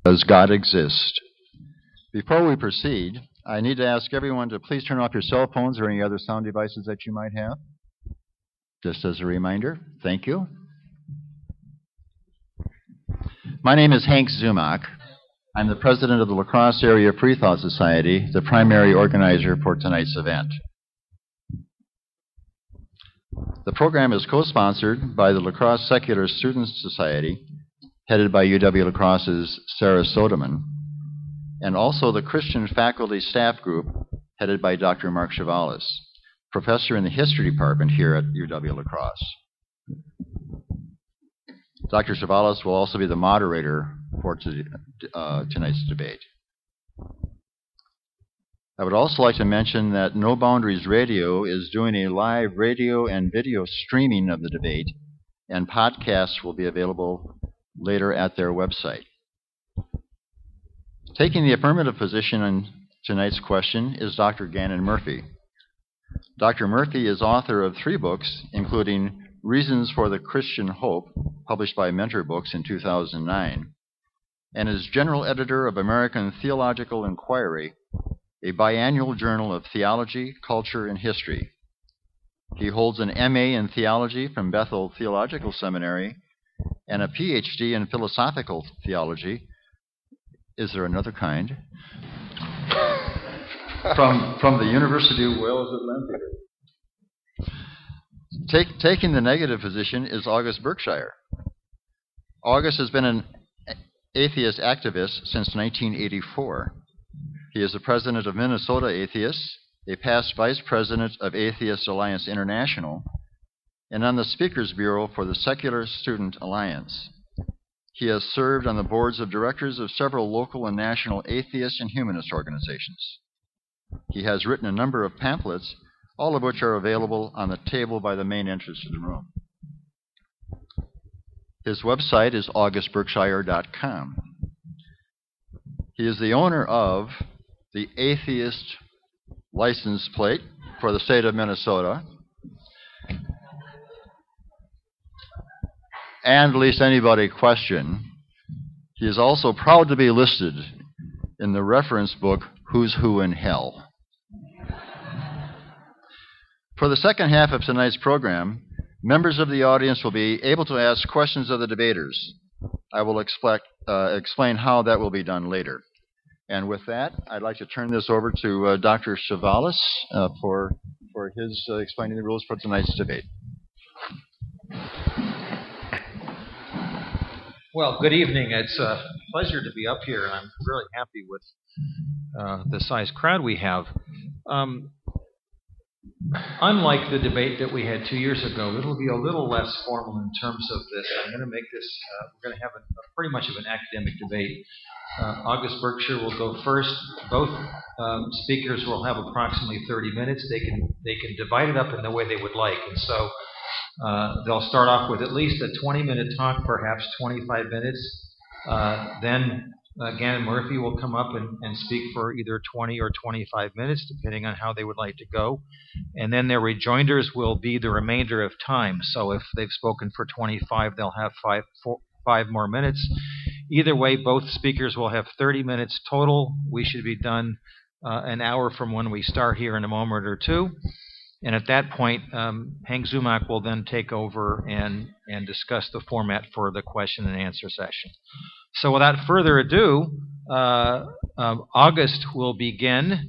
Does God exist? Before we proceed, I need to ask everyone to please turn off your cell phones or any other sound devices that you might have. Just as a reminder, thank you. My name is Hank Zumak. I'm the president of the La Crosse Area Free Thought Society, the primary organizer for tonight's event. The program is co-sponsored by the La Crosse Secular Students Society, headed by UW-La Crosse's Sarah Soderman, and also the Christian Faculty Staff Group, headed by Dr. Mark Chavalis, professor in the History Department here at UW-La Crosse. Dr. Chavalis will also be the moderator for tonight's debate. I would also like to mention that No Boundaries Radio is doing a live radio and video streaming of the debate, and podcasts will be available later at their website. Taking the affirmative position on tonight's question is Dr. Gannon Murphy. Dr. Murphy is author of 3 books, including Reasons for the Christian Hope, published by Mentor Books in 2009, and is general editor of American Theological Inquiry, a biannual journal of theology, culture, and history. He holds an MA in theology from Bethel Theological Seminary and a PhD in philosophical theology. Is there another kind? from the University of Wales at Lancaster. Taking the negative position is August Berkshire. August has been an atheist activist since 1984. He is the president of Minnesota Atheists, a past vice president of Atheist Alliance International, and on the Speakers Bureau for the Secular Student Alliance. He has served on the boards of directors of several local and national atheist and humanist organizations. He has written a number of pamphlets, all of which are available on the table by the main entrance to the room. His website is augustberkshire.com. He is the owner of the Atheist license plate for the state of Minnesota, and least anybody question, he is also proud to be listed in the reference book, Who's Who in Hell. For the second half of tonight's program, members of the audience will be able to ask questions of the debaters. I will explain how that will be done later. And with that, I'd like to turn this over to Dr. Chavalis for his explaining the rules for tonight's debate. Well, good evening. It's a pleasure to be up here, and I'm really happy with the size crowd we have. Unlike the debate that we had 2 years ago, it'll be a little less formal in terms of this. I'm going to make this, we're going to have pretty much of an academic debate. August Berkshire will go first. Both speakers will have approximately 30 minutes. They can divide it up in the way they would like. And so they'll start off with at least a 20-minute talk, perhaps 25 minutes. Then Gannon Murphy will come up and speak for either 20 or 25 minutes, depending on how they would like to go. And then their rejoinders will be the remainder of time. So if they've spoken for 25, they'll have five more minutes. Either way, both speakers will have 30 minutes total. We should be done an hour from when we start here in a moment or two. And at that point, Hank Zumak will then take over and discuss the format for the question and answer session. So without further ado, August will begin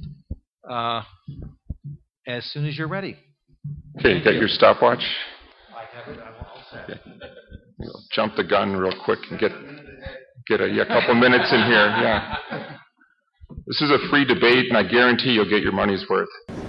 as soon as you're ready. Okay, you got your stopwatch? I have it. I'm all set. Okay. Jump the gun real quick and get a couple minutes in here. Yeah. This is a free debate, and I guarantee you'll get your money's worth.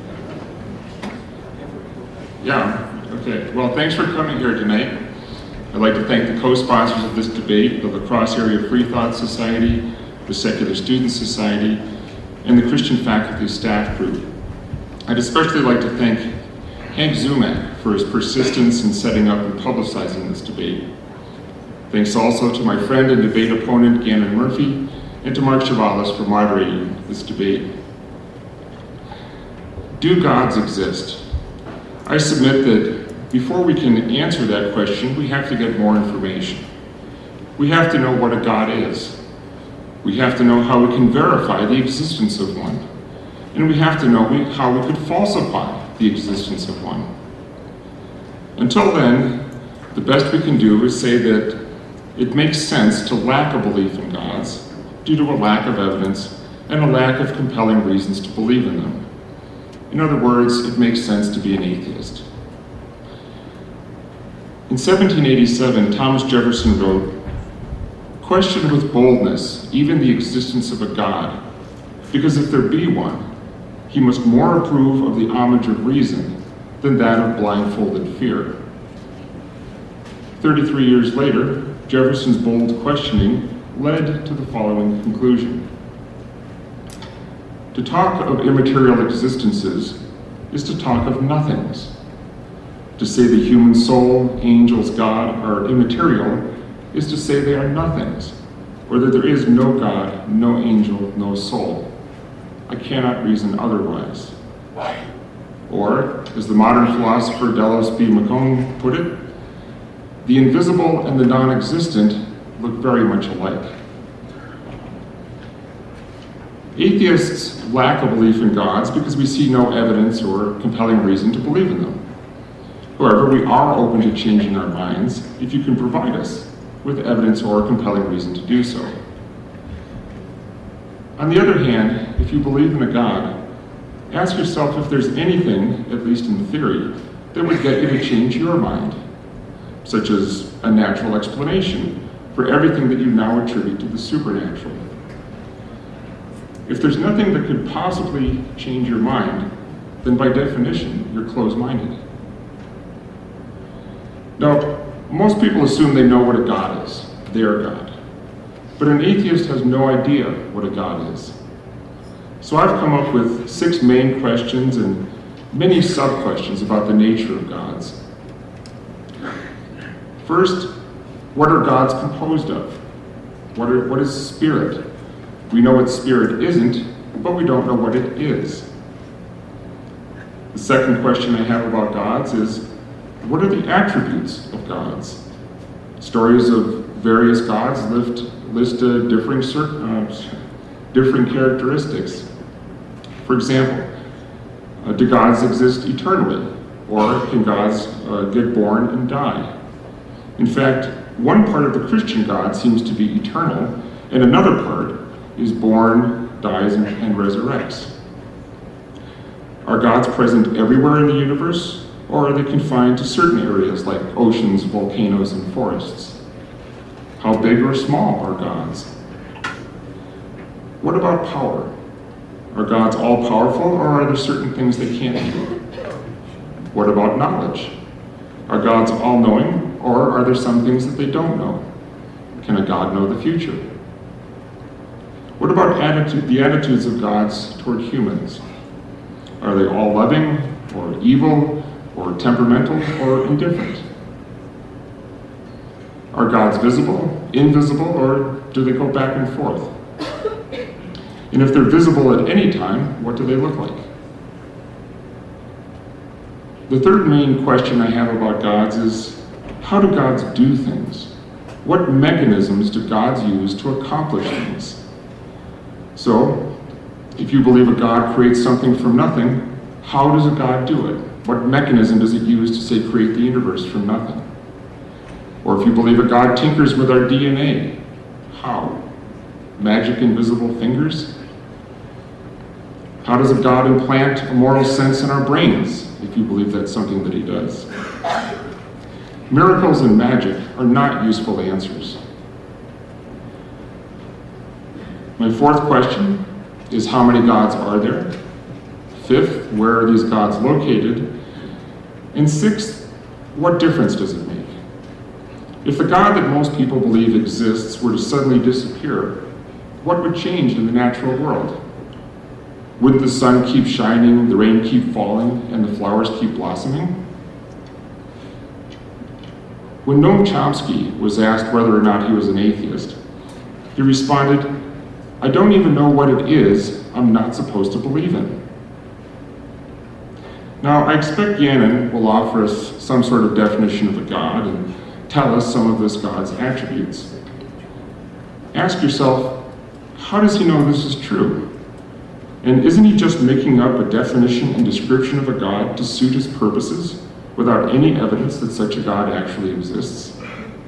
Yeah, okay. Well, thanks for coming here tonight. I'd like to thank the co-sponsors of this debate, the La Crosse Area Free Thought Society, the Secular Students Society, and the Christian Faculty Staff Group. I'd especially like to thank Hank Zumak for his persistence in setting up and publicizing this debate. Thanks also to my friend and debate opponent, Gannon Murphy, and to Mark Chavalis for moderating this debate. Do gods exist? I submit that before we can answer that question, we have to get more information. We have to know what a God is. We have to know how we can verify the existence of one. And we have to know how we could falsify the existence of one. Until then, the best we can do is say that it makes sense to lack a belief in gods due to a lack of evidence and a lack of compelling reasons to believe in them. In other words, it makes sense to be an atheist. In 1787, Thomas Jefferson wrote, "Question with boldness even the existence of a God, because if there be one, he must more approve of the homage of reason than that of blindfolded fear." 33 years later, Jefferson's bold questioning led to the following conclusion. To talk of immaterial existences is to talk of nothings. To say the human soul, angels, God are immaterial is to say they are nothings, or that there is no God, no angel, no soul. I cannot reason otherwise. Or, as the modern philosopher Dallas B. McCone put it, the invisible and the non-existent look very much alike. Atheists lack a belief in gods because we see no evidence or compelling reason to believe in them. However, we are open to changing our minds if you can provide us with evidence or compelling reason to do so. On the other hand, if you believe in a God, ask yourself if there's anything, at least in theory, that would get you to change your mind, such as a natural explanation for everything that you now attribute to the supernatural. If there's nothing that could possibly change your mind, then by definition, you're closed-minded. Now, most people assume they know what a God is, their God. But an atheist has no idea what a God is. So I've come up with 6 main questions and many sub-questions about the nature of gods. First, what are gods composed of? What is spirit? We know what spirit isn't, but we don't know what it is. The second question I have about gods is, what are the attributes of gods? Stories of various gods list different characteristics. For example, do gods exist eternally? Or can gods get born and die? In fact, one part of the Christian God seems to be eternal, and another part is born, dies, and resurrects. Are gods present everywhere in the universe, or are they confined to certain areas like oceans, volcanoes, and forests? How big or small are gods? What about power? Are gods all powerful, or are there certain things they can't do? What about knowledge? Are gods all knowing, or are there some things that they don't know? Can a god know the future? What about the attitudes of gods toward humans? Are they all loving, or evil, or temperamental, or indifferent? Are gods visible, invisible, or do they go back and forth? And if they're visible at any time, what do they look like? The third main question I have about gods is, how do gods do things? What mechanisms do gods use to accomplish things? So, if you believe a God creates something from nothing, how does a God do it? What mechanism does it use to, say, create the universe from nothing? Or if you believe a God tinkers with our DNA, how? Magic invisible fingers? How does a God implant a moral sense in our brains, if you believe that's something that he does? Miracles and magic are not useful answers. My fourth question is, how many gods are there? Fifth, where are these gods located? And sixth, what difference does it make? If the God that most people believe exists were to suddenly disappear, what would change in the natural world? Would the sun keep shining, the rain keep falling, and the flowers keep blossoming? When Noam Chomsky was asked whether or not he was an atheist, he responded, "I don't even know what it is I'm not supposed to believe in." Now, I expect Yannon will offer us some sort of definition of a God and tell us some of this God's attributes. Ask yourself, How does he know this is true? And isn't he just making up a definition and description of a God to suit his purposes without any evidence that such a God actually exists?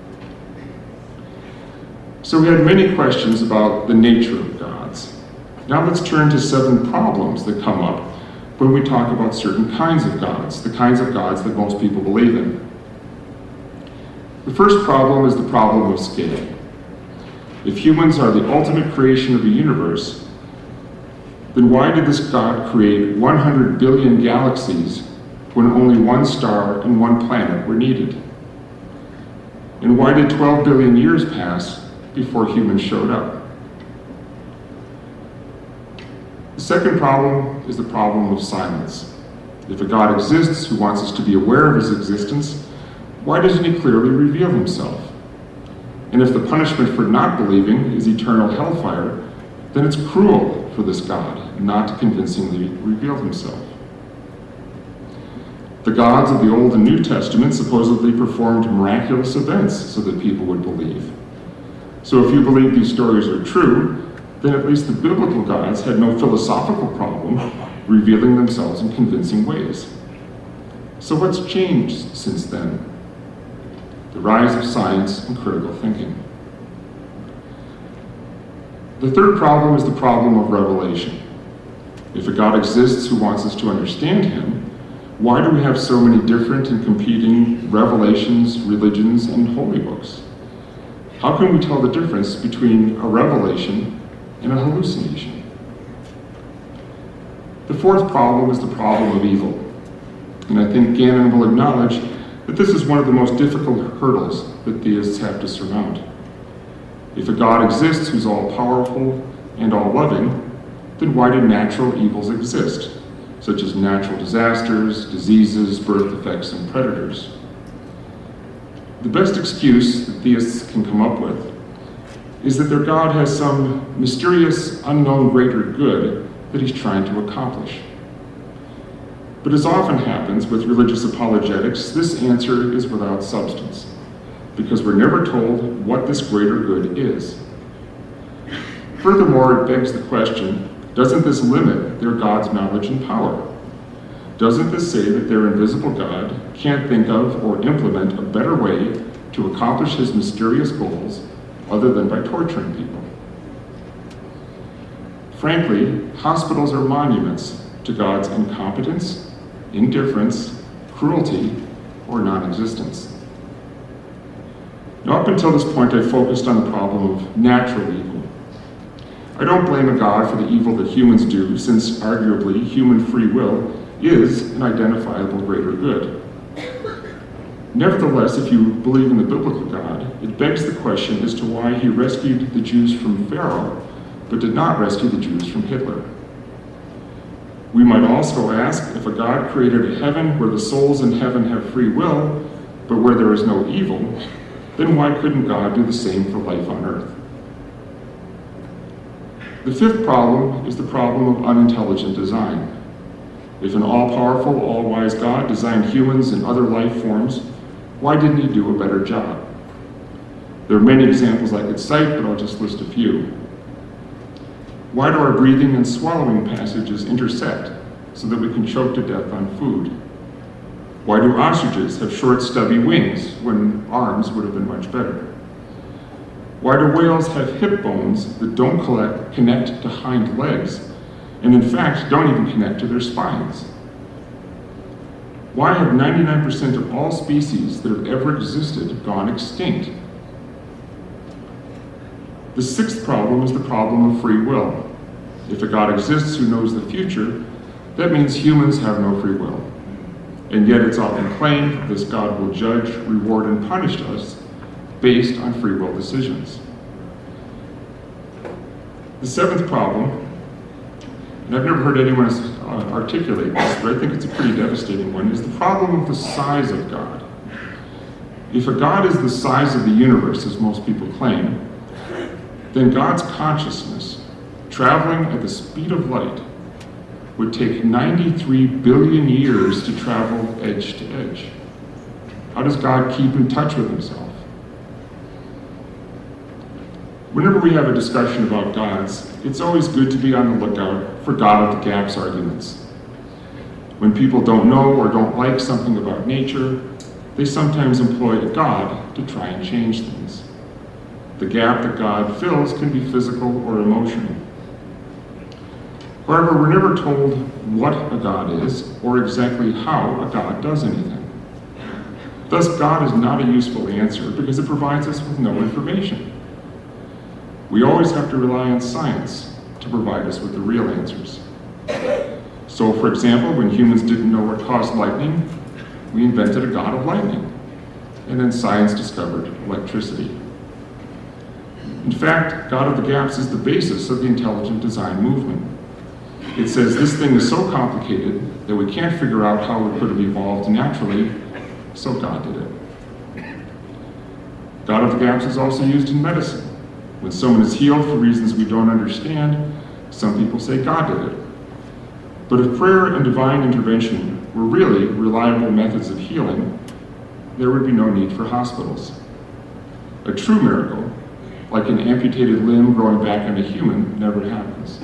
So we had many questions about the nature of gods. Now let's turn to 7 problems that come up when we talk about certain kinds of gods, the kinds of gods that most people believe in. The first problem is the problem of scale. If humans are the ultimate creation of the universe, then why did this God create 100 billion galaxies when only 1 star and 1 planet were needed? And why did 12 billion years pass before humans showed up? The second problem is the problem of silence. If a God exists who wants us to be aware of his existence, why doesn't he clearly reveal himself? And if the punishment for not believing is eternal hellfire, then it's cruel for this God not to convincingly reveal himself. The gods of the Old and New Testament supposedly performed miraculous events so that people would believe. So if you believe these stories are true, then at least the biblical gods had no philosophical problem revealing themselves in convincing ways. So what's changed since then? The rise of science and critical thinking. The third problem is the problem of revelation. If a God exists who wants us to understand him, why do we have so many different and competing revelations, religions, and holy books? How can we tell the difference between a revelation and a hallucination? The fourth problem is the problem of evil. And I think Gannon will acknowledge that this is one of the most difficult hurdles that theists have to surmount. If a God exists who's all-powerful and all-loving, then why do natural evils exist, such as natural disasters, diseases, birth defects, and predators? The best excuse that theists can come up with is that their God has some mysterious, unknown greater good that he's trying to accomplish. But as often happens with religious apologetics, this answer is without substance, because we're never told what this greater good is. Furthermore, it begs the question, doesn't this limit their God's knowledge and power? Doesn't this say that their invisible God can't think of or implement a better way to accomplish his mysterious goals other than by torturing people? Frankly, hospitals are monuments to God's incompetence, indifference, cruelty, or non-existence. Now, up until this point, I focused on the problem of natural evil. I don't blame a God for the evil that humans do, since arguably human free will is an identifiable greater good. Nevertheless, if you believe in the biblical God, it begs the question as to why he rescued the Jews from Pharaoh, but did not rescue the Jews from Hitler. We might also ask, if a God created a heaven where the souls in heaven have free will, but where there is no evil, then why couldn't God do the same for life on earth? The fifth problem is the problem of unintelligent design. If an all-powerful, all-wise God designed humans and other life forms, why didn't he do a better job? There are many examples I could cite, but I'll just list a few. Why do our breathing and swallowing passages intersect so that we can choke to death on food? Why do ostriches have short, stubby wings when arms would have been much better? Why do whales have hip bones that don't connect to hind legs, and in fact don't even connect to their spines? Why have 99% of all species that have ever existed gone extinct? The sixth problem is the problem of free will. If a God exists who knows the future, that means humans have no free will. And yet it's often claimed that this God will judge, reward, and punish us based on free will decisions. The seventh problem, and I've never heard anyone articulate this, but I think it's a pretty devastating one, is the problem of the size of God. If a God is the size of the universe, as most people claim, then God's consciousness, traveling at the speed of light, would take 93 billion years to travel edge to edge. How does God keep in touch with himself? Whenever we have a discussion about gods, it's always good to be on the lookout for God of the gaps arguments. When people don't know or don't like something about nature, they sometimes employ a God to try and change things. The gap that God fills can be physical or emotional. However, we're never told what a God is or exactly how a God does anything. Thus, God is not a useful answer because it provides us with no information. We always have to rely on science to provide us with the real answers. So, for example, when humans didn't know what caused lightning, we invented a god of lightning, and then science discovered electricity. In fact, God of the gaps is the basis of the intelligent design movement. It says this thing is so complicated that we can't figure out how it could have evolved naturally, so God did it. God of the gaps is also used in medicine. When someone is healed for reasons we don't understand, some people say God did it. But if prayer and divine intervention were really reliable methods of healing, there would be no need for hospitals. A true miracle, like an amputated limb growing back on a human, never happens.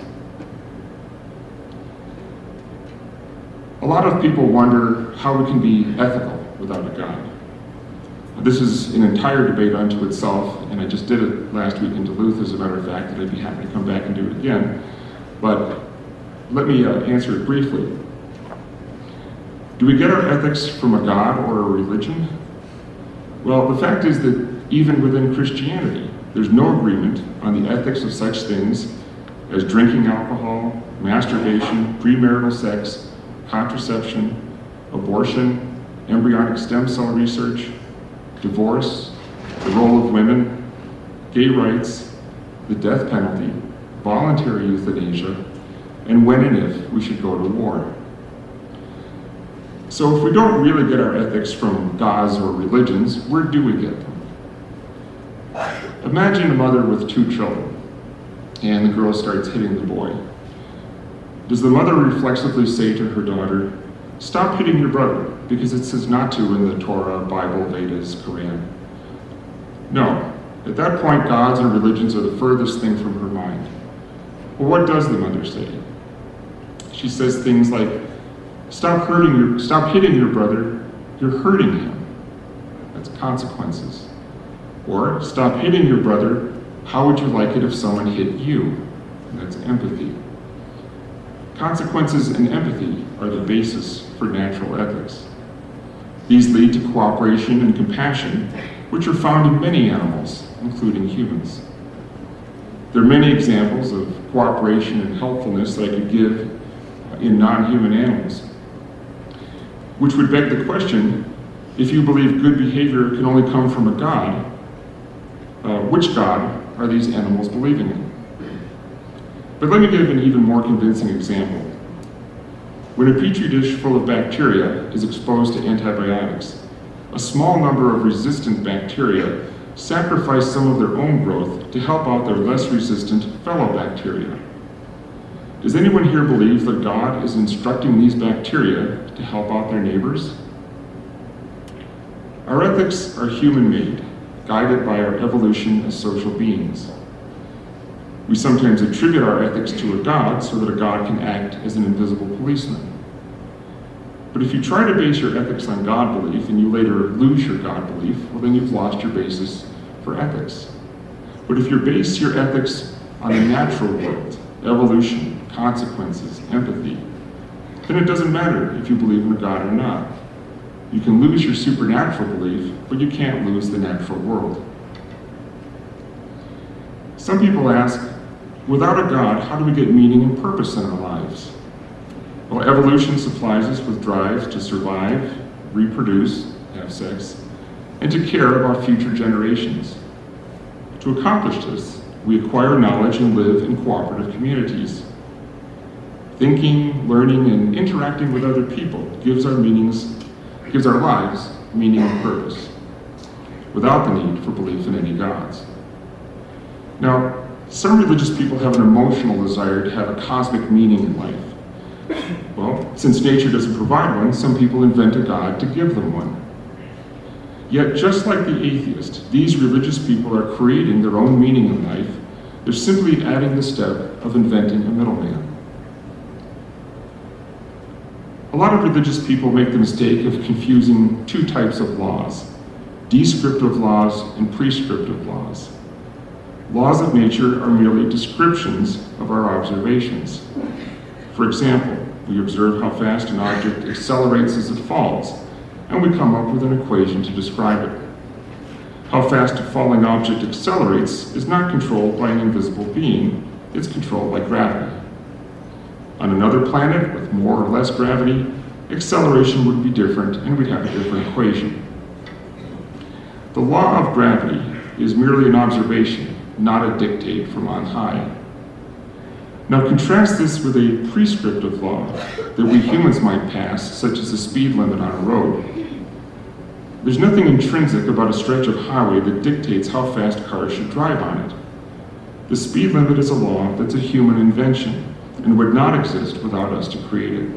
A lot of people wonder how we can be ethical without a God. This is an entire debate unto itself, and I just did it last week in Duluth, as a matter of fact, and I'd be happy to come back and do it again. But let me answer it briefly. Do we get our ethics from a God or a religion? Well, the fact is that even within Christianity, there's no agreement on the ethics of such things as drinking alcohol, masturbation, premarital sex, contraception, abortion, embryonic stem cell research, divorce, the role of women, gay rights, the death penalty, voluntary euthanasia, and when and if we should go to war. So if we don't really get our ethics from gods or religions, where do we get them? Imagine a mother with 2 children, and the girl starts hitting the boy. Does the mother reflexively say to her daughter, "Stop hitting your brother, because it says not to in the Torah, Bible, Vedas, Quran"? No. At that point, gods and religions are the furthest thing from her mind. Well, what does the mother say? She says things like, stop hitting your brother, you're hurting him. That's consequences. Or, stop hitting your brother, how would you like it if someone hit you? And that's empathy. Consequences and empathy are the basis for natural ethics. These lead to cooperation and compassion, which are found in many animals, including humans. There are many examples of cooperation and helpfulness that I could give in non-human animals, which would beg the question, if you believe good behavior can only come from a God, which God are these animals believing in? But let me give an even more convincing example. When a petri dish full of bacteria is exposed to antibiotics, a small number of resistant bacteria sacrifice some of their own growth to help out their less resistant fellow bacteria. Does anyone here believe that God is instructing these bacteria to help out their neighbors? Our ethics are human-made, guided by our evolution as social beings. We sometimes attribute our ethics to a God so that a God can act as an invisible policeman. But if you try to base your ethics on God belief and you later lose your God belief, well, then you've lost your basis for ethics. But if you base your ethics on the natural world, evolution, consequences, empathy, then it doesn't matter if you believe in a God or not. You can lose your supernatural belief, but you can't lose the natural world. Some people ask, without a God, how do we get meaning and purpose in our lives? Well, evolution supplies us with drives to survive, reproduce, have sex, and to care about future generations. To accomplish this, we acquire knowledge and live in cooperative communities. Thinking, learning, and interacting with other people gives our lives meaning and purpose, without the need for belief in any gods. Now, some religious people have an emotional desire to have a cosmic meaning in life. Well, since nature doesn't provide one, some people invent a God to give them one. Yet, just like the atheist, these religious people are creating their own meaning in life They're simply adding the step of inventing a middleman. A lot of religious people make the mistake of confusing two types of laws: descriptive laws and prescriptive laws. Laws of nature are merely descriptions of our observations. For example, we observe how fast an object accelerates as it falls, and we come up with an equation to describe it. How fast a falling object accelerates is not controlled by an invisible being, it's controlled by gravity. On another planet with more or less gravity, acceleration would be different and we'd have a different equation. The law of gravity is merely an observation, not a dictate from on high. Now contrast this with a prescriptive law that we humans might pass, such as the speed limit on a road. There's nothing intrinsic about a stretch of highway that dictates how fast cars should drive on it. The speed limit is a law that's a human invention and would not exist without us to create it.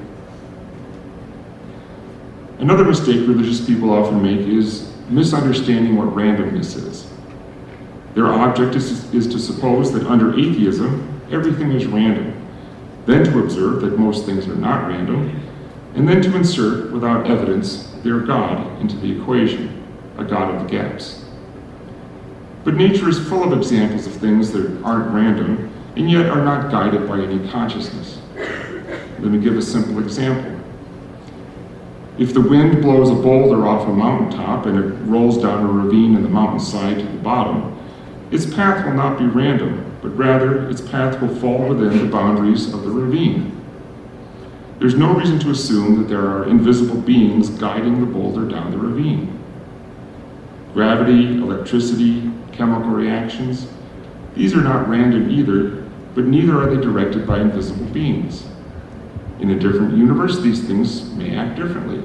Another mistake religious people often make is misunderstanding what randomness is. Their object is to suppose that under atheism, everything is random, then to observe that most things are not random, and then to insert, without evidence, their God into the equation, a God of the gaps. But nature is full of examples of things that aren't random, and yet are not guided by any consciousness. Let me give a simple example. If the wind blows a boulder off a mountaintop and it rolls down a ravine in the mountainside to the bottom, its path will not be random, but rather its path will fall within the boundaries of the ravine. There's no reason to assume that there are invisible beings guiding the boulder down the ravine. Gravity, electricity, chemical reactions, these are not random either, but neither are they directed by invisible beings. In a different universe, these things may act differently.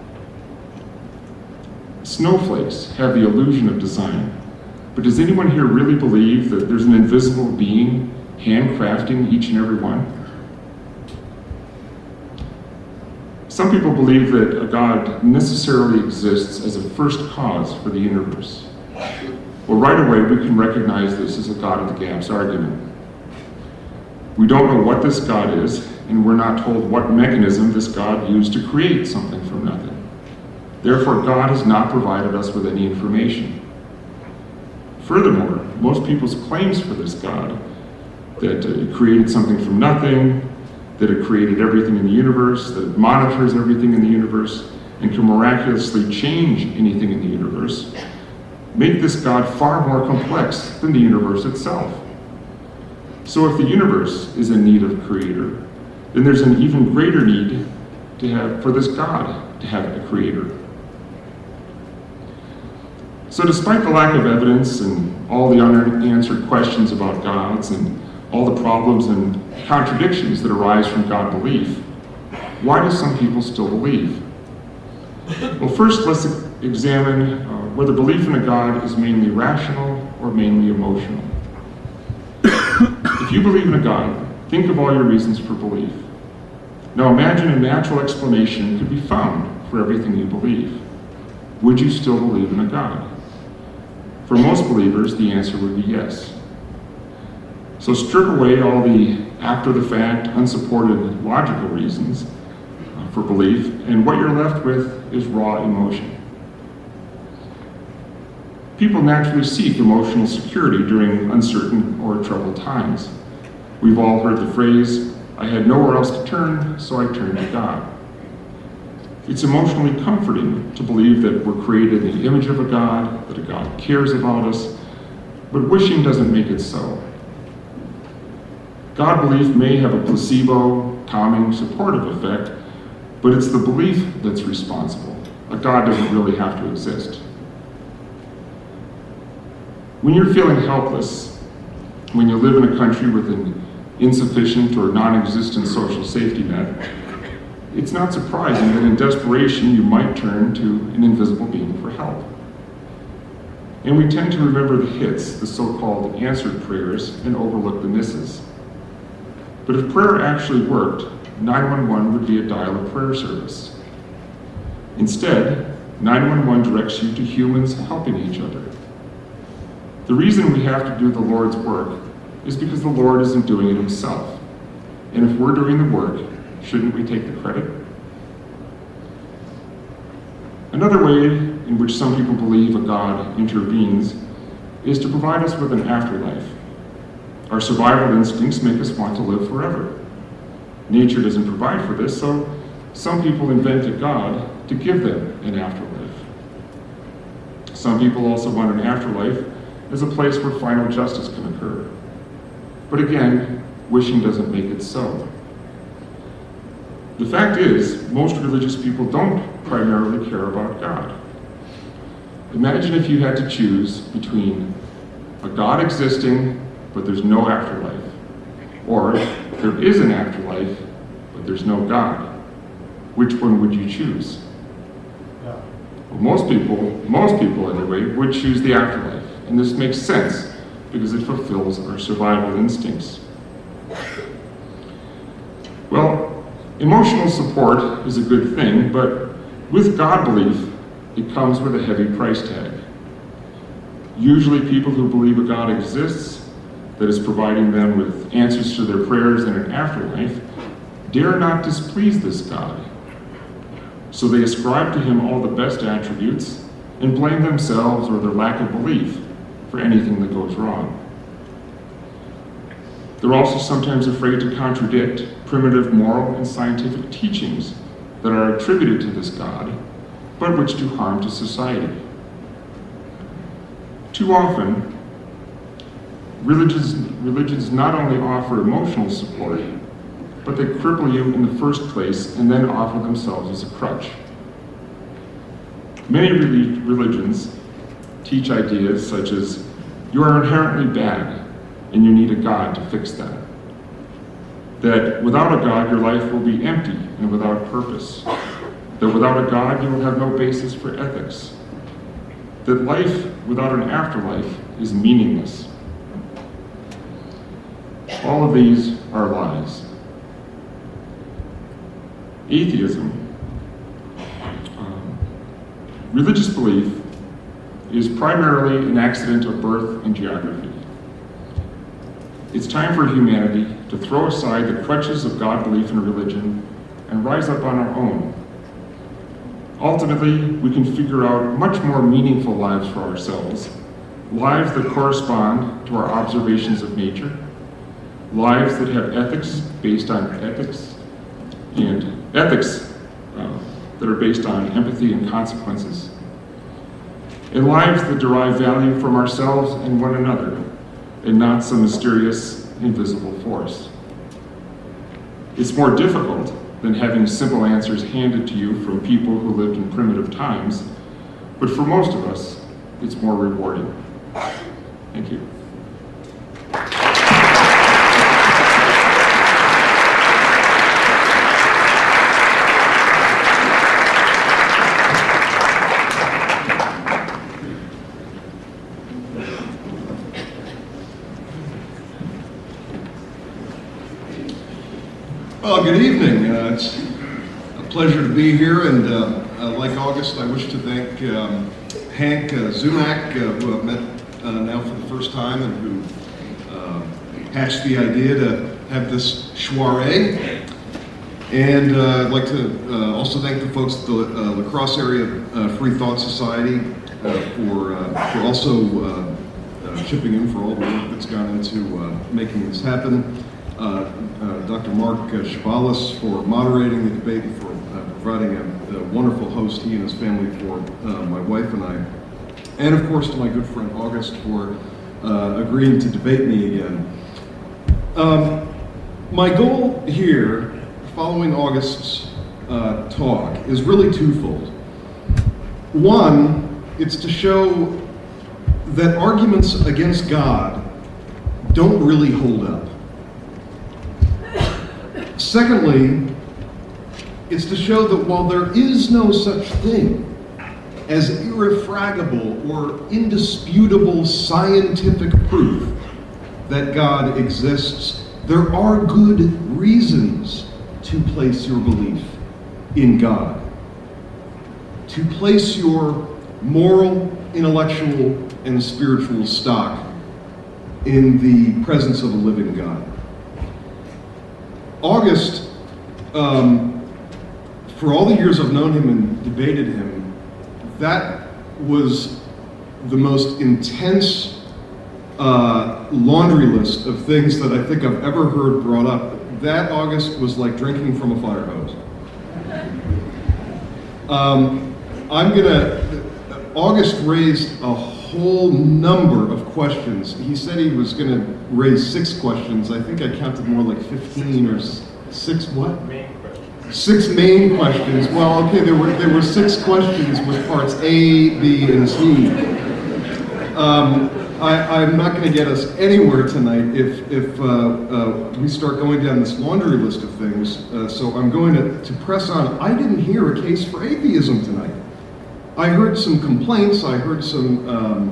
Snowflakes have the illusion of design, but does anyone here really believe that there's an invisible being handcrafting each and every one? Some people believe that a God necessarily exists as a first cause for the universe. Well, right away we can recognize this as a God of the gaps argument. We don't know what this God is, and we're not told what mechanism this God used to create something from nothing. Therefore, God has not provided us with any information. Furthermore, most people's claims for this God, that it created something from nothing, that it created everything in the universe, that it monitors everything in the universe, and can miraculously change anything in the universe, make this God far more complex than the universe itself. So if the universe is in need of a creator, then there's an even greater need for this God to have a creator. So despite the lack of evidence and all the unanswered questions about gods and all the problems and contradictions that arise from God belief, why do some people still believe? Well, first let's examine whether belief in a God is mainly rational or mainly emotional. If you believe in a God, think of all your reasons for belief. Now imagine a natural explanation could be found for everything you believe. Would you still believe in a God? For most believers, the answer would be yes. So strip away all the after-the-fact, unsupported logical reasons for belief, and what you're left with is raw emotion. People naturally seek emotional security during uncertain or troubled times. We've all heard the phrase, "I had nowhere else to turn, so I turned to God." It's emotionally comforting to believe that we're created in the image of a God, that a God cares about us, but wishing doesn't make it so. God belief may have a placebo, calming, supportive effect, but it's the belief that's responsible. A God doesn't really have to exist. When you're feeling helpless, when you live in a country with an insufficient or non-existent social safety net, it's not surprising that in desperation you might turn to an invisible being for help. And we tend to remember the hits, the so-called answered prayers, and overlook the misses. But if prayer actually worked, 911 would be a dial-up prayer service. Instead, 911 directs you to humans helping each other. The reason we have to do the Lord's work is because the Lord isn't doing it himself. And if we're doing the work, shouldn't we take the credit? Another way in which some people believe a God intervenes is to provide us with an afterlife. Our survival instincts make us want to live forever. Nature doesn't provide for this, so some people invent a God to give them an afterlife. Some people also want an afterlife as a place where final justice can occur. But again, wishing doesn't make it so. The fact is, most religious people don't primarily care about God. Imagine if you had to choose between a God existing, but there's no afterlife, or there is an afterlife, but there's no God. Which one would you choose? Well, most people anyway, would choose the afterlife. And this makes sense because it fulfills our survival instincts. Well, emotional support is a good thing, but with God belief, it comes with a heavy price tag. Usually people who believe a God exists, that is providing them with answers to their prayers in an afterlife, dare not displease this God. So they ascribe to him all the best attributes and blame themselves or their lack of belief for anything that goes wrong. They're also sometimes afraid to contradict primitive moral and scientific teachings that are attributed to this God, but which do harm to society. Too often, religions not only offer emotional support, but they cripple you in the first place and then offer themselves as a crutch. Many religions teach ideas such as, you are inherently bad and you need a God to fix that. That without a God, your life will be empty and without purpose. That without a God, you will have no basis for ethics. That life without an afterlife is meaningless. All of these are lies. Atheism, religious belief, is primarily an accident of birth and geography. It's time for humanity to throw aside the crutches of God belief and religion and rise up on our own. Ultimately, we can figure out much more meaningful lives for ourselves, lives that correspond to our observations of nature, lives that have ethics based on ethics, and ethics that are based on empathy and consequences, and lives that derive value from ourselves and one another, and not some mysterious, invisible force. It's more difficult than having simple answers handed to you from people who lived in primitive times, but for most of us, it's more rewarding. Thank you. Well, good evening. It's a pleasure to be here, and like August, I wish to thank Hank Zumak, who I've met now for the first time, and who hatched the idea to have this soiree. And I'd like to also thank the folks at the La Crosse Area Free Thought Society for also chipping in for all the work that's gone into making this happen. Dr. Mark Chavalis for moderating the debate and for providing a wonderful host, he and his family, for my wife and I. And of course to my good friend August for agreeing to debate me again. My goal here, following August's talk, is really twofold. One, it's to show that arguments against God don't really hold up. Secondly, it's to show that while there is no such thing as irrefragable or indisputable scientific proof that God exists, there are good reasons to place your belief in God, to place your moral, intellectual, and spiritual stock in the presence of a living God. August, for all the years I've known him and debated him, that was the most intense laundry list of things that I think I've ever heard brought up. That August was like drinking from a fire hose. August raised a whole number of questions. He said he was going to raise 6 questions. I think I counted more like 15 or 6 what? Main questions. 6 main questions. Well, okay, there were 6 questions with parts A, B, and C. I'm not going to get us anywhere tonight if we start going down this laundry list of things. So I'm going to press on. I didn't hear a case for atheism tonight. I heard some complaints. I heard some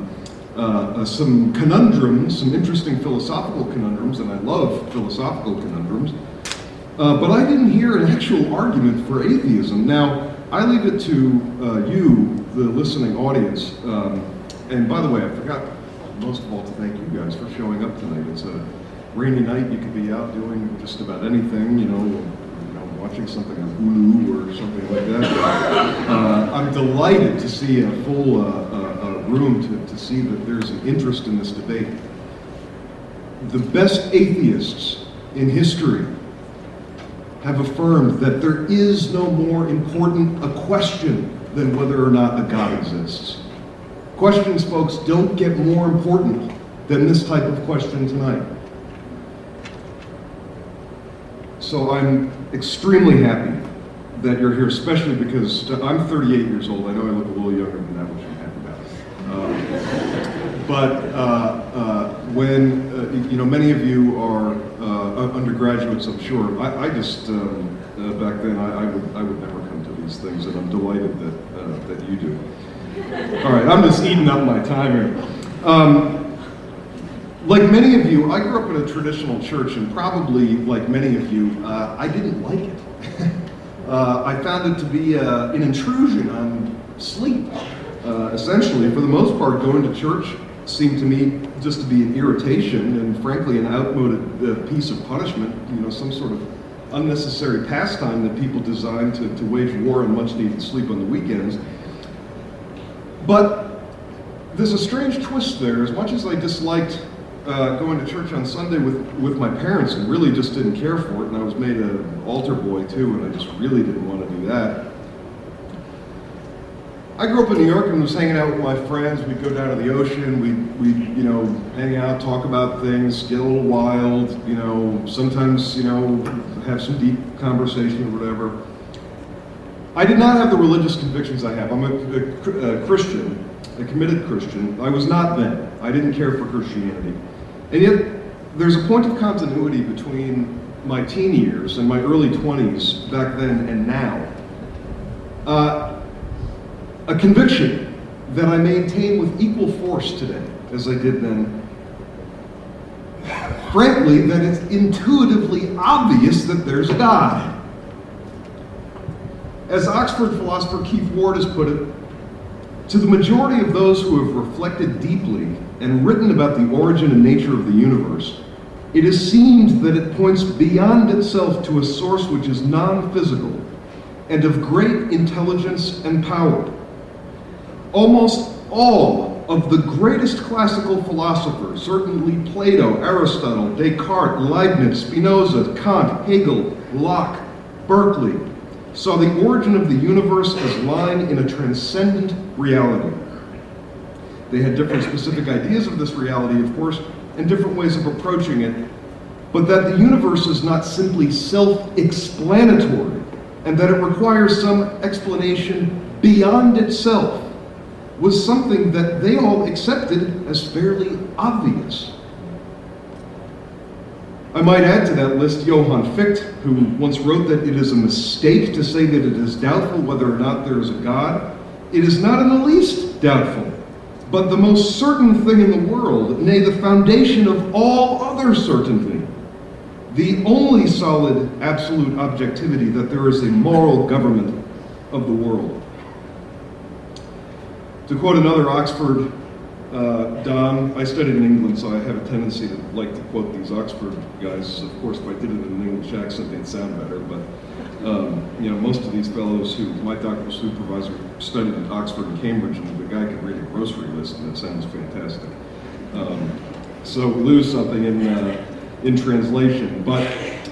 conundrums, some interesting philosophical conundrums, and I love philosophical conundrums. But I didn't hear an actual argument for atheism. Now, I leave it to you, the listening audience. And by the way, I forgot most of all to thank you guys for showing up tonight. It's a rainy night. You could be out doing just about anything, watching something on Hulu or something like that. I'm delighted to see a full room to see that there's an interest in this debate. The best atheists in history have affirmed that there is no more important a question than whether or not a God exists. Questions, folks, don't get more important than this type of question tonight. So I'm extremely happy that you're here, especially because I'm 38 years old. I know I look a little younger than that, which I'm happy about. When many of you are undergraduates, I'm sure. I just back then I would never come to these things, and I'm delighted that you do. All right, I'm just eating up my time here. Like many of you, I grew up in a traditional church, and probably like many of you, I didn't like it. I found it to be an intrusion on sleep. Essentially, for the most part, going to church seemed to me just to be an irritation and, frankly, an outmoded piece of punishment. Some sort of unnecessary pastime that people designed to wage war on much-needed sleep on the weekends. But there's a strange twist there. As much as I disliked going to church on Sunday with my parents and really just didn't care for it, and I was made an altar boy too, and I just really didn't want to do that. I grew up in New York and was hanging out with my friends. We'd go down to the ocean. We'd hang out, talk about things, get a little wild. Sometimes have some deep conversation or whatever. I did not have the religious convictions I have. I'm a Christian, a committed Christian. I was not then. I didn't care for Christianity. And yet, there's a point of continuity between my teen years and my early 20s back then and now. A conviction that I maintain with equal force today as I did then. Frankly, that it's intuitively obvious that there's a God. As Oxford philosopher Keith Ward has put it, to the majority of those who have reflected deeply and written about the origin and nature of the universe, it has seemed that it points beyond itself to a source which is non-physical and of great intelligence and power. Almost all of the greatest classical philosophers, certainly Plato, Aristotle, Descartes, Leibniz, Spinoza, Kant, Hegel, Locke, Berkeley, saw the origin of the universe as lying in a transcendent reality. They had different specific ideas of this reality, of course, and different ways of approaching it, but that the universe is not simply self-explanatory, and that it requires some explanation beyond itself, was something that they all accepted as fairly obvious. I might add to that list Johann Fichte, who once wrote that it is a mistake to say that it is doubtful whether or not there is a God. It is not in the least doubtful, but the most certain thing in the world, nay, the foundation of all other certainty, the only solid absolute objectivity that there is a moral government of the world. To quote another Oxford Don, I studied in England, so I have a tendency to like to quote these Oxford guys. Of course, if I did it in an English accent, they'd sound better. But you know, most of these fellows who my doctoral supervisor studied at Oxford and Cambridge, and the guy could read a grocery list, and it sounds fantastic. So we lose something in translation. But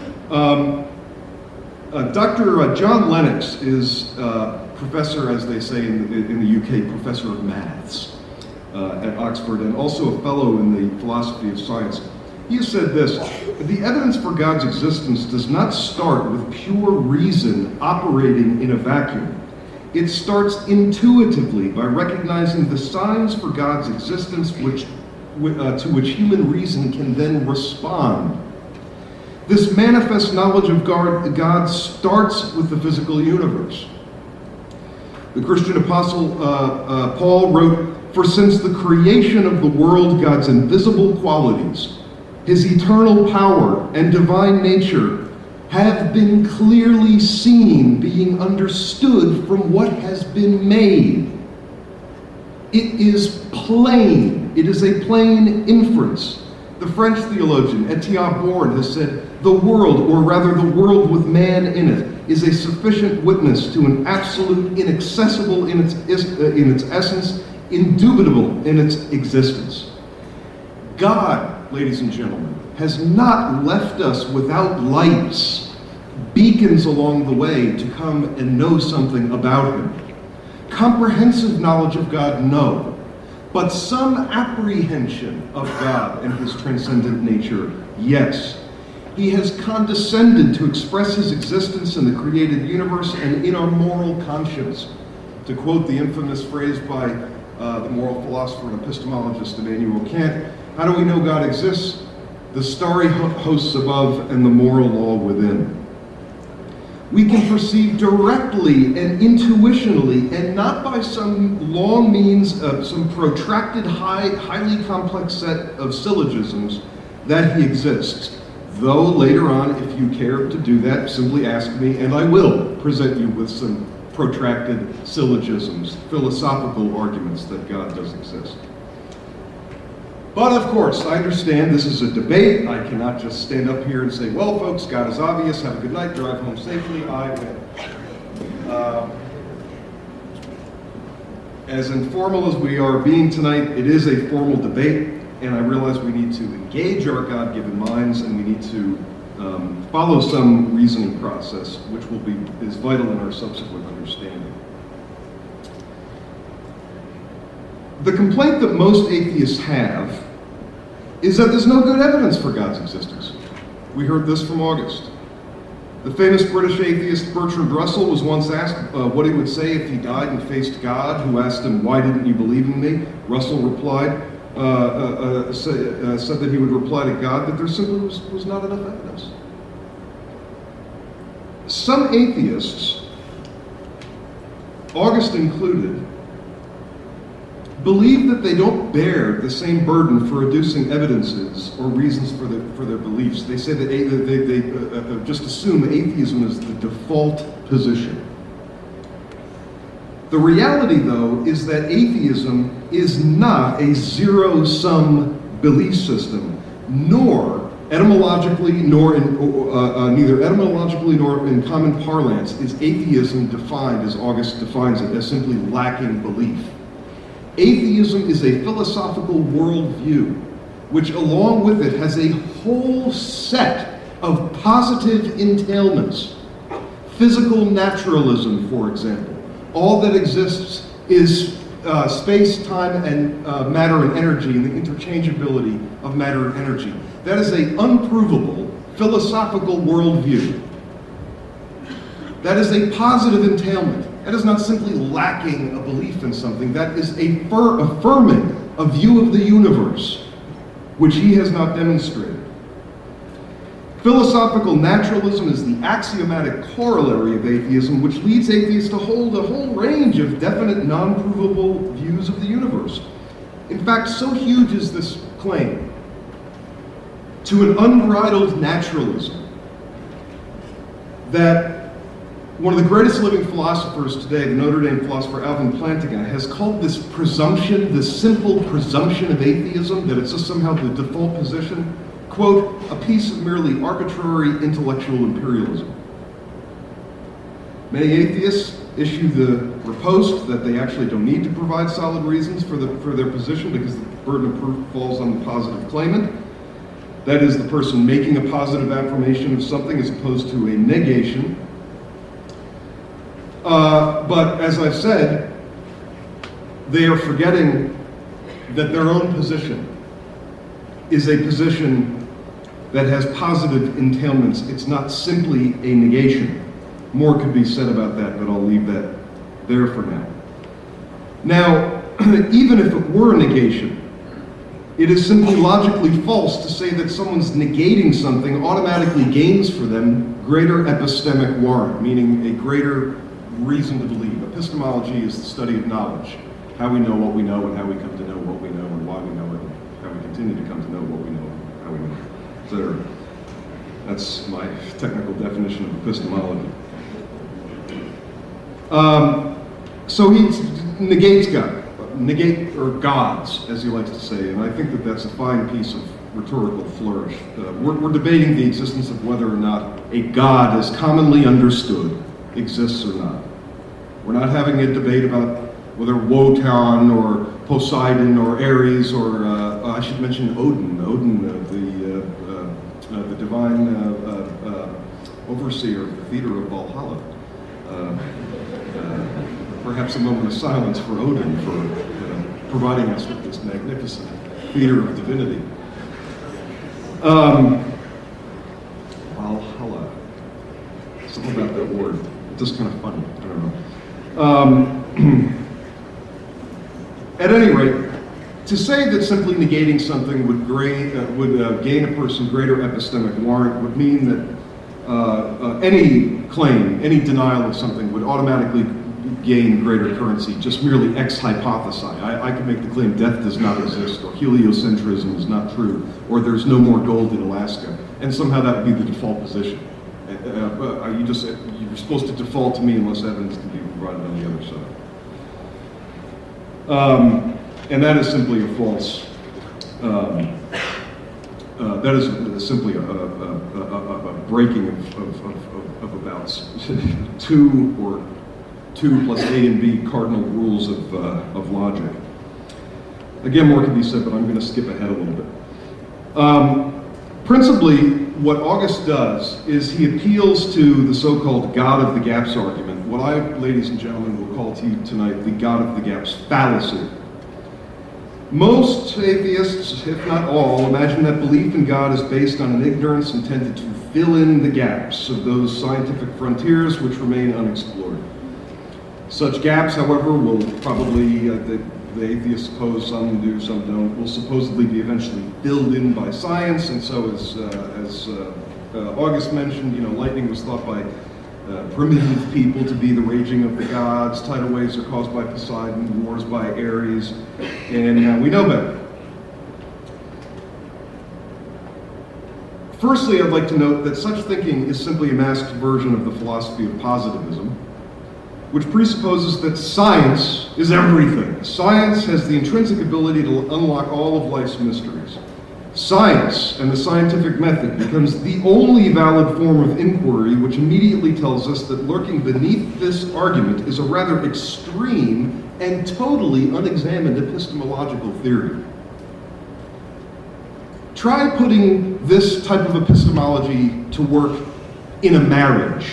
Dr. John Lennox is professor, as they say in the UK, professor of maths at Oxford, and also a fellow in the philosophy of science. He has said this: the evidence for God's existence does not start with pure reason operating in a vacuum. It starts intuitively by recognizing the signs for God's existence to which human reason can then respond. This manifest knowledge of God starts with the physical universe. The Christian apostle Paul wrote, "For since the creation of the world, God's invisible qualities, his eternal power and divine nature, have been clearly seen, being understood from what has been made." It is plain. It is a plain inference. The French theologian Etienne Born has said, "The world, or rather the world with man in it, is a sufficient witness to an absolute, inaccessible in its essence, indubitable in its existence." God, ladies and gentlemen, has not left us without lights, beacons along the way to come and know something about him. Comprehensive knowledge of God, no. But some apprehension of God and his transcendent nature, yes. He has condescended to express his existence in the created universe and in our moral conscience. To quote the infamous phrase by the moral philosopher and epistemologist Immanuel Kant, how do we know God exists? The starry hosts above and the moral law within. We can perceive directly and intuitionally, and not by some long means of some protracted, highly complex set of syllogisms, that he exists. Though later on, if you care to do that, simply ask me, and I will present you with some protracted syllogisms, philosophical arguments that God does exist. But of course, I understand this is a debate. I cannot just stand up here and say, well, folks, God is obvious, have a good night, drive home safely, I win. As informal as we are being tonight, it is a formal debate, and I realize we need to engage our God-given minds, and we need to follow some reasoning process, which is vital in our subsequent understanding. The complaint that most atheists have is that there's no good evidence for God's existence. We heard this from August. The famous British atheist Bertrand Russell was once asked what he would say if he died and faced God, who asked him, "Why didn't you believe in me?" Russell replied, said that he would reply to God that there simply was not enough evidence. Some atheists, August included, believe that they don't bear the same burden for adducing evidences or reasons for their beliefs. They say that they just assume atheism is the default position. The reality, though, is that atheism is not a zero-sum belief system, nor etymologically, neither etymologically nor in common parlance is atheism defined, as August defines it, as simply lacking belief. Atheism is a philosophical worldview, which along with it has a whole set of positive entailments. Physical naturalism, for example. All that exists is space, time, and matter and energy, and the interchangeability of matter and energy. That is an unprovable philosophical worldview. That is a positive entailment. That is not simply lacking a belief in something. That is affirming a view of the universe, which he has not demonstrated. Philosophical naturalism is the axiomatic corollary of atheism, which leads atheists to hold a whole range of definite, non-provable views of the universe. In fact, so huge is this claim to an unbridled naturalism that One of the greatest living philosophers today, the Notre Dame philosopher Alvin Plantinga, has called this presumption, this simple presumption of atheism, that it's just somehow the default position, quote, a piece of merely arbitrary intellectual imperialism. Many atheists issue the riposte that they actually don't need to provide solid reasons for their position because the burden of proof falls on the positive claimant. That is, the person making a positive affirmation of something as opposed to a negation. But as I've said, they are forgetting that their own position is a position that has positive entailments. It's not simply a negation. More could be said about that, but I'll leave that there for now. Now, even if it were a negation, it is simply logically false to say that someone's negating something automatically gains for them greater epistemic warrant, meaning a greater reason to believe. Epistemology is the study of knowledge, how we know what we know and how we come to know what we know and why we know it, and how we continue to come to know what we know and how we know it, etc. That's my technical definition of epistemology. So he negates God, or gods, as he likes to say, and I think that that's a fine piece of rhetorical flourish. We're debating the existence of whether or not a God as commonly understood exists or not. We're not having a debate about whether Wotan or Poseidon or Ares or, I should mention Odin, the divine overseer of the theater of Valhalla. Perhaps a moment of silence for Odin for providing us with this magnificent theater of divinity. Valhalla. Something about that word. It's just kind of funny. I don't know. At any rate, to say that simply negating something would gain a person greater epistemic warrant would mean that any claim, any denial of something would automatically gain greater currency, just merely ex hypothesi. I could make the claim death does not exist, or heliocentrism is not true, or there's no more gold in Alaska, and somehow that would be the default position. You're supposed to default to me unless evidence can be provided on the other side. And that is simply a false, that is simply a breaking of about 2 plus A and B cardinal rules of logic. Again, more can be said, but I'm going to skip ahead a little bit. Principally, what August does is he appeals to the so-called God of the Gaps argument, what I, ladies and gentlemen, will call to you tonight the God of the Gaps fallacy. Most atheists, if not all, imagine that belief in God is based on an ignorance intended to fill in the gaps of those scientific frontiers which remain unexplored. Such gaps, however, will probably, the atheists suppose, some do, some don't, will supposedly be eventually filled in by science, and so as August mentioned, lightning was thought by primitive people to be the raging of the gods, tidal waves are caused by Poseidon, wars by Ares, and we know better. Firstly, I'd like to note that such thinking is simply a masked version of the philosophy of positivism, which presupposes that science is everything. Science has the intrinsic ability to unlock all of life's mysteries. Science and the scientific method becomes the only valid form of inquiry, which immediately tells us that lurking beneath this argument is a rather extreme and totally unexamined epistemological theory. Try putting this type of epistemology to work in a marriage.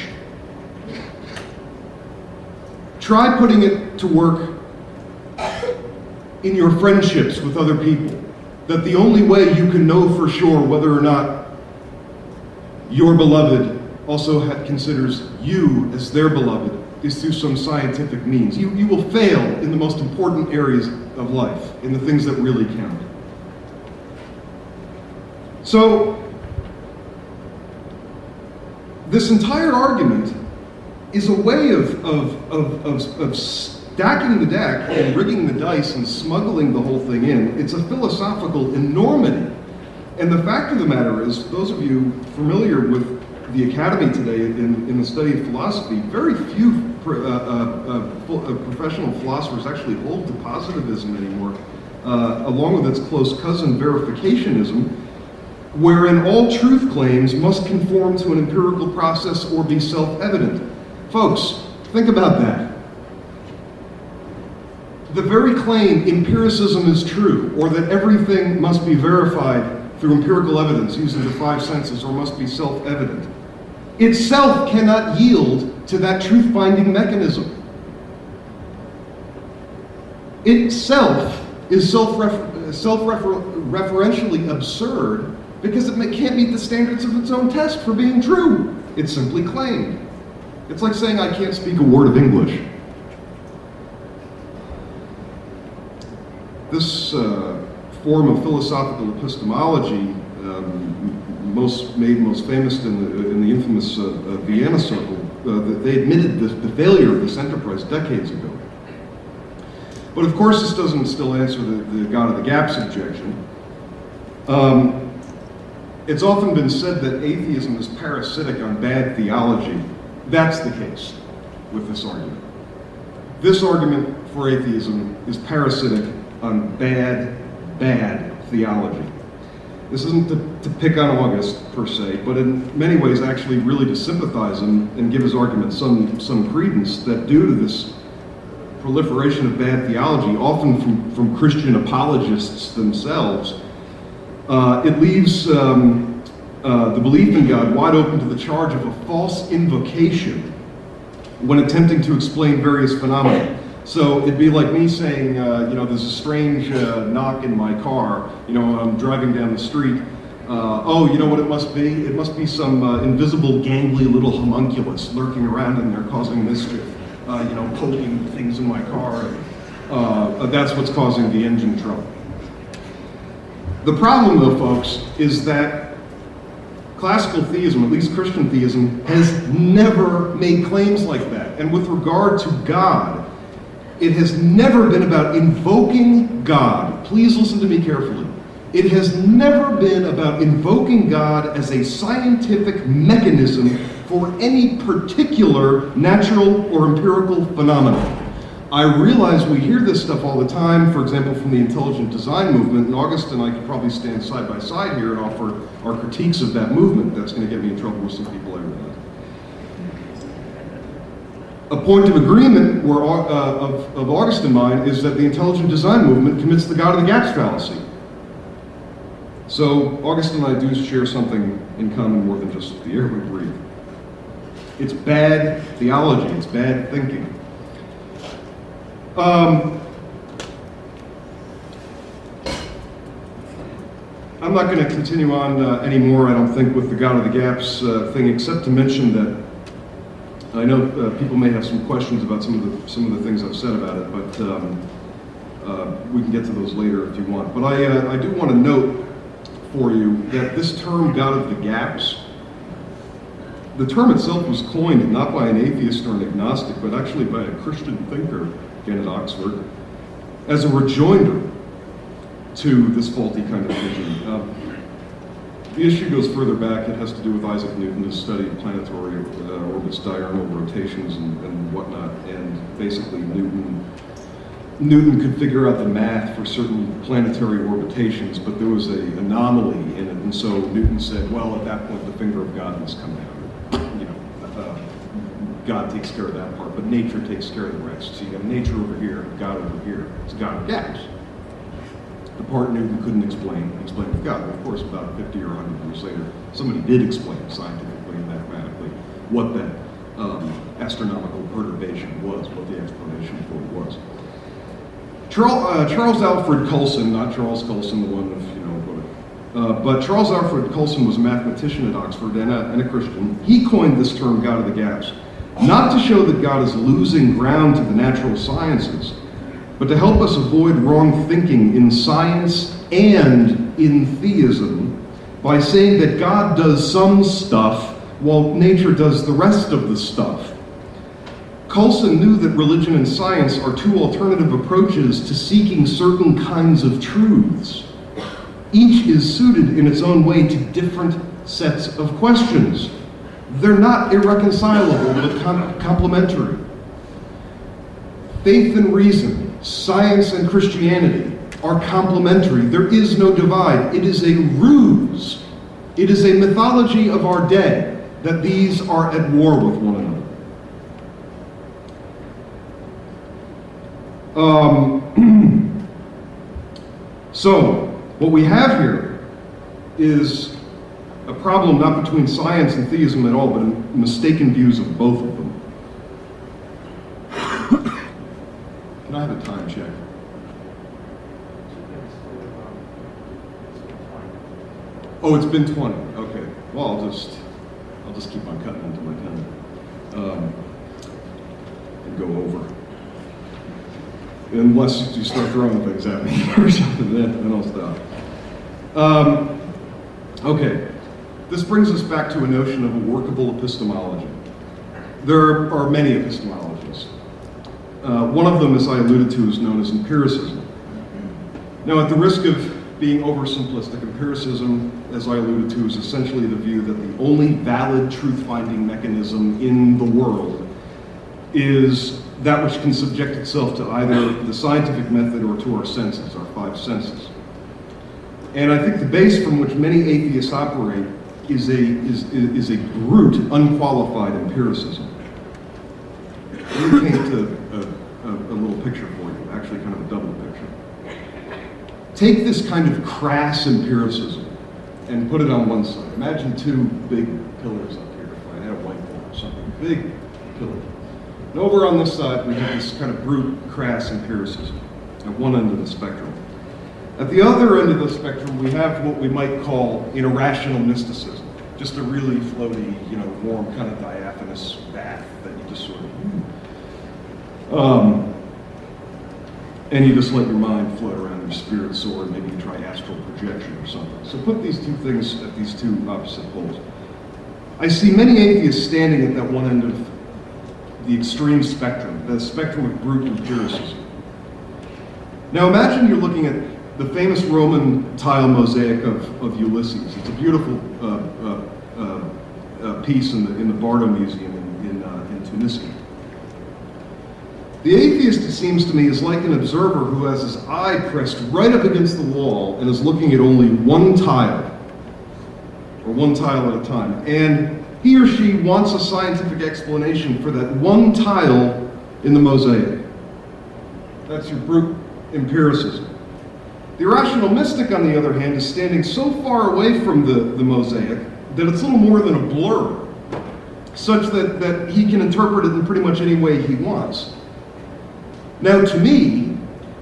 Try putting it to work in your friendships with other people. That the only way you can know for sure whether or not your beloved also considers you as their beloved is through some scientific means. You will fail in the most important areas of life, in the things that really count. So, this entire argument is a way of stacking the deck and rigging the dice and smuggling the whole thing in. It's a philosophical enormity. And the fact of the matter is, those of you familiar with the academy today in the study of philosophy, very few professional philosophers actually hold to positivism anymore, along with its close cousin, verificationism, wherein all truth claims must conform to an empirical process or be self-evident. Folks, think about that. The very claim empiricism is true, or that everything must be verified through empirical evidence using the five senses, or must be self-evident, itself cannot yield to that truth-finding mechanism. Itself is self-referentially absurd because it can't meet the standards of its own test for being true. It's simply claimed. It's like saying I can't speak a word of English. This form of philosophical epistemology, made most famous in the infamous Vienna Circle, they admitted the failure of this enterprise decades ago. But of course, this doesn't still answer the God of the Gaps objection. It's often been said that atheism is parasitic on bad theology. That's the case with this argument. This argument for atheism is parasitic on bad theology. This isn't to pick on August, per se, but in many ways actually really to sympathize and give his argument some credence, that due to this proliferation of bad theology, often from Christian apologists themselves, it leaves the belief in God wide open to the charge of a false invocation when attempting to explain various phenomena. So it'd be like me saying, there's a strange knock in my car. I'm driving down the street. Oh, you know what it must be? It must be some invisible, gangly little homunculus lurking around in there causing mischief. Poking things in my car. That's what's causing the engine trouble. The problem, though, folks, is that classical theism, at least Christian theism, has never made claims like that. And with regard to God, it has never been about invoking God. Please listen to me carefully. It has never been about invoking God as a scientific mechanism for any particular natural or empirical phenomenon. I realize we hear this stuff all the time, for example, from the intelligent design movement, and August and I could probably stand side by side here and offer our critiques of that movement. That's going to get me in trouble with some people, I realize. A point of agreement of August and mine is that the intelligent design movement commits the God of the Gaps fallacy. So August and I do share something in common more than just the air we breathe. It's bad theology, it's bad thinking. I'm not going to continue on anymore, I don't think, with the God of the Gaps thing, except to mention that I know people may have some questions about some of the things I've said about it, but we can get to those later if you want. But I do want to note for you that this term, God of the Gaps, the term itself was coined not by an atheist or an agnostic, but actually by a Christian thinker, again at Oxford, as a rejoinder to this faulty kind of vision. The issue goes further back. It has to do with Isaac Newton, his study of planetary orbits, diurnal rotations, and whatnot. And basically, Newton could figure out the math for certain planetary orbitations, but there was an anomaly in it. And so Newton said, well, at that point, the finger of God must come down. God takes care of that part, but nature takes care of the rest. So you have nature over here, God over here. It's God of Gaps. The part Newton couldn't explain with God. Of course, about 50 or 100 years later, somebody did explain scientifically and mathematically what that astronomical perturbation was, what the explanation for it was. Charles Alfred Coulson, not Charles Coulson, the one of, but Charles Alfred Coulson was a mathematician at Oxford and a Christian. He coined this term, God of the Gaps, not to show that God is losing ground to the natural sciences, but to help us avoid wrong thinking in science and in theism by saying that God does some stuff while nature does the rest of the stuff. Coulson knew that religion and science are two alternative approaches to seeking certain kinds of truths. Each is suited in its own way to different sets of questions. They're not irreconcilable, but complementary. Faith and reason, science and Christianity are complementary. There is no divide. It is a ruse. It is a mythology of our day that these are at war with one another. So, what we have here is a problem not between science and theism at all, but mistaken views of both of them. Can I have a time check? Oh, it's been 20. Okay. Well, I'll just keep on cutting into my pen and go over. Unless you start throwing things at me or something, then I'll stop. Okay. This brings us back to a notion of a workable epistemology. There are many epistemologies. One of them, as I alluded to, is known as empiricism. Now, at the risk of being oversimplistic, empiricism, as I alluded to, is essentially the view that the only valid truth-finding mechanism in the world is that which can subject itself to either the scientific method or to our senses, our five senses. And I think the base from which many atheists operate is a brute, unqualified empiricism. Let me paint a little picture for you, actually kind of a double picture. Take this kind of crass empiricism and put it on one side. Imagine two big pillars up here. If I had a whiteboard or something, big pillars. And over on this side, we have this kind of brute, crass empiricism at one end of the spectrum. At the other end of the spectrum, we have what we might call an irrational mysticism. Just a really floaty, warm, kind of diaphanous bath that you just sort of, and you just let your mind float around, your spirit soar, and maybe you try astral projection or something. So put these two things at these two opposite poles. I see many atheists standing at that one end of the extreme spectrum, the spectrum of brute empiricism. Now imagine you're looking at the famous Roman tile mosaic of Ulysses. It's a beautiful piece in the Bardo Museum in Tunisia. The atheist, it seems to me, is like an observer who has his eye pressed right up against the wall and is looking at only one tile, or one tile at a time. And he or she wants a scientific explanation for that one tile in the mosaic. That's your brute empiricism. The irrational mystic, on the other hand, is standing so far away from the mosaic that it's little more than a blur, such that he can interpret it in pretty much any way he wants. Now, to me,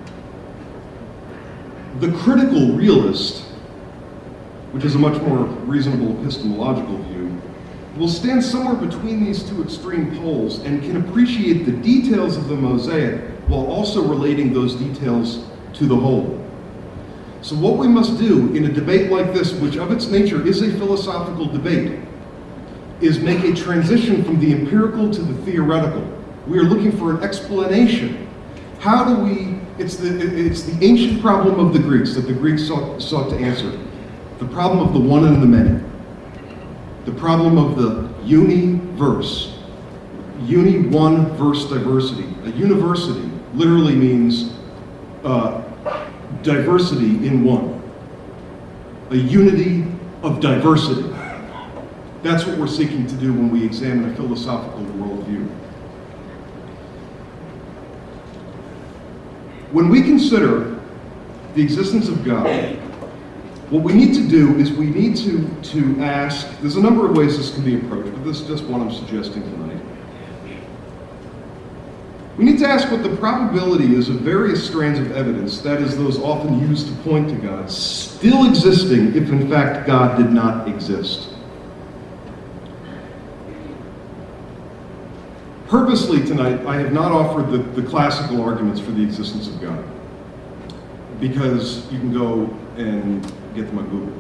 the critical realist, which is a much more reasonable epistemological view, will stand somewhere between these two extreme poles and can appreciate the details of the mosaic while also relating those details to the whole. So what we must do in a debate like this, which of its nature is a philosophical debate, is make a transition from the empirical to the theoretical. We are looking for an explanation. How do we, it's the ancient problem of the Greeks that the Greeks sought to answer. The problem of the one and the many. The problem of the universe. One verse diversity. A university literally means diversity in one. A unity of diversity. That's what we're seeking to do when we examine a philosophical worldview. When we consider the existence of God, what we need to do is we need to ask, there's a number of ways this can be approached, but this is just one I'm suggesting tonight. We need to ask what the probability is of various strands of evidence, that is, those often used to point to God, still existing if in fact God did not exist. Purposely tonight, I have not offered the classical arguments for the existence of God, because you can go and get them on Google.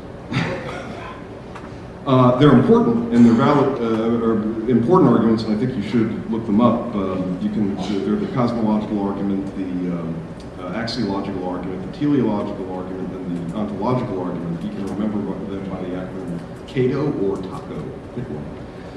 They're important, and they're valid, important arguments, and I think you should look them up. They're the cosmological argument, the axiological argument, the teleological argument, and the ontological argument. You can remember them by the acronym CATO or TACO. Pick one.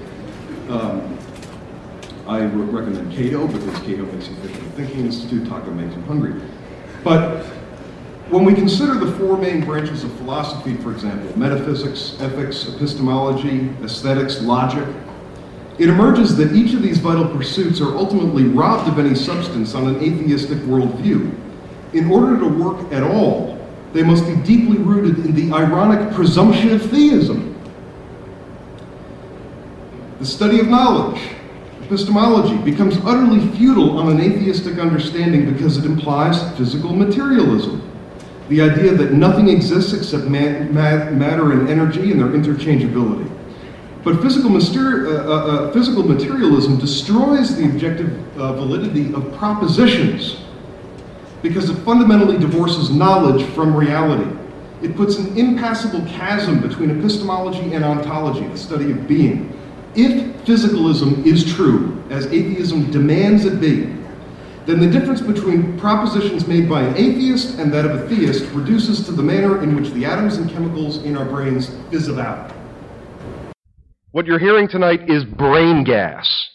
I recommend Cato because Cato makes you think of the Thinking Institute, Taco makes you hungry. But when we consider the four main branches of philosophy, for example, metaphysics, ethics, epistemology, aesthetics, logic, it emerges that each of these vital pursuits are ultimately robbed of any substance on an atheistic worldview. In order to work at all, they must be deeply rooted in the ironic presumption of theism. The study of knowledge, epistemology, becomes utterly futile on an atheistic understanding because it implies physical materialism. The idea that nothing exists except matter and energy and their interchangeability. But physical materialism destroys the objective validity of propositions because it fundamentally divorces knowledge from reality. It puts an impassable chasm between epistemology and ontology, the study of being. If physicalism is true, as atheism demands it be, then the difference between propositions made by an atheist and that of a theist reduces to the manner in which the atoms and chemicals in our brains fizzle out. What you're hearing tonight is brain gas.